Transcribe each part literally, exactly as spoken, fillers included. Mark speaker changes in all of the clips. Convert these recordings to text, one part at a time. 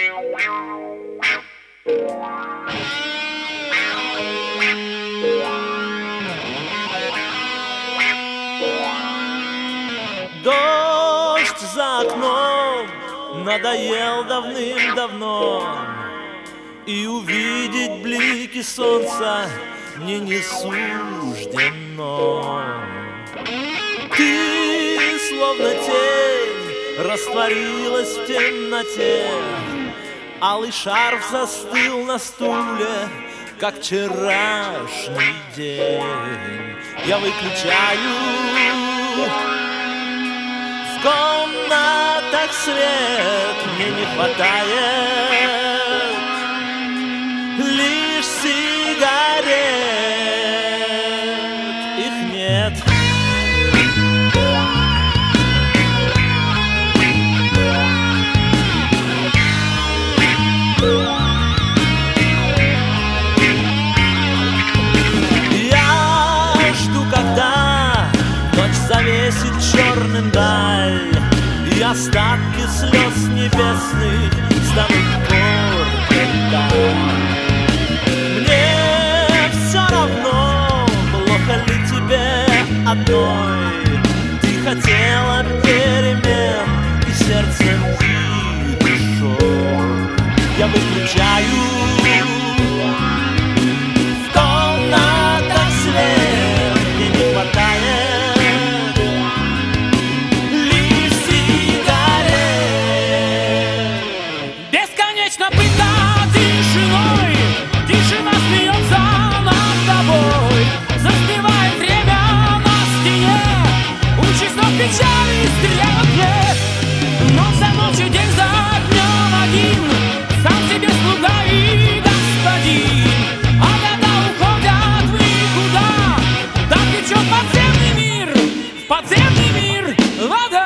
Speaker 1: Дождь за окном надоел давным-давно, и увидеть блики солнца мне не суждено. Ты, словно тень, растворилась в темноте, алый шарф застыл на стуле, как вчерашний день. Я выключаю в комнатах свет, мне не хватает лишь сигарет, их нет. Завесит черным даль, и остатки слез небесных станут горькой даль. Мне все равно, плохо ли тебе одной. Ты хотела перемен и сердцем, и душой. Я выключаю в комнатах свет, мне не хватает
Speaker 2: печали и стрелок нет, но за ночью день за днем один, сам себе слуга и господин. А года уходят в никуда, так течет подземный мир, в подземный мир вода.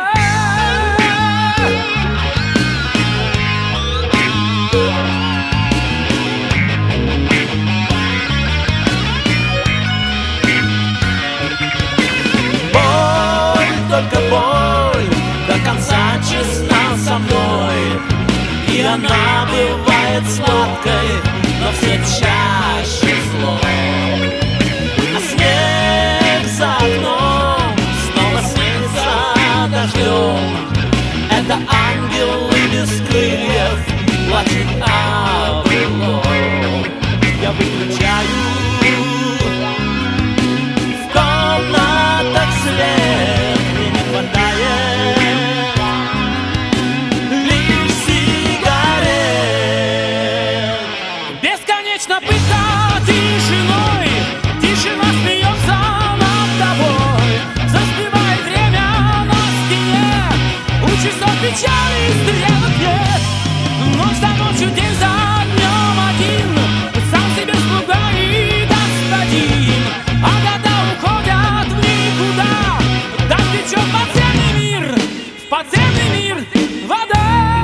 Speaker 1: Только боль до конца честна со мной, и она бывает сладкой, но все чаще злой. А снег за окном снова снится дождем. Это ангелы без крыльев плачут о былом. Я выключаю в комнатах свет, лишь сигарет.
Speaker 2: Бесконечно пыта тишиной, тишина смеется над тобой. Заспевает время на стене, у часов печали и стрелок нет. Ночь за ночью, день за днем один, сам себе слуга и господин. А года уходят в никуда, так течет подземный мир, в подземный мир вода.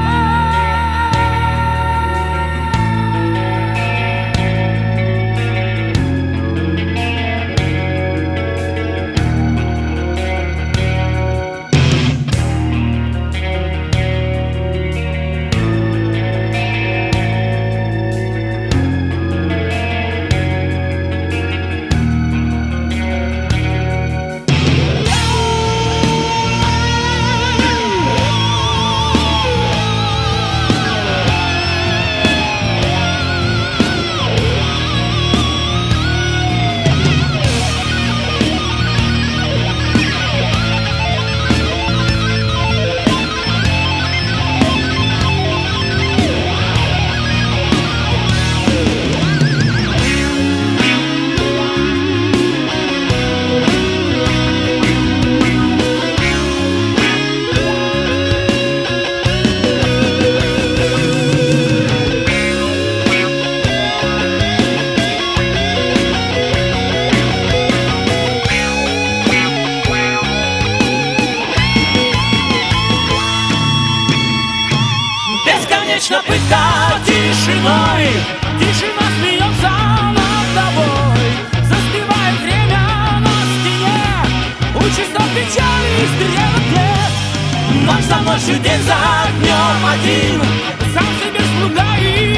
Speaker 2: Бесконечно пыта тишиной, тишина смеется над тобой. Заспевает время на стене, у часов печали и стрелок нет. Ночь за ночью, день за днем один, сам себе слуга. другая.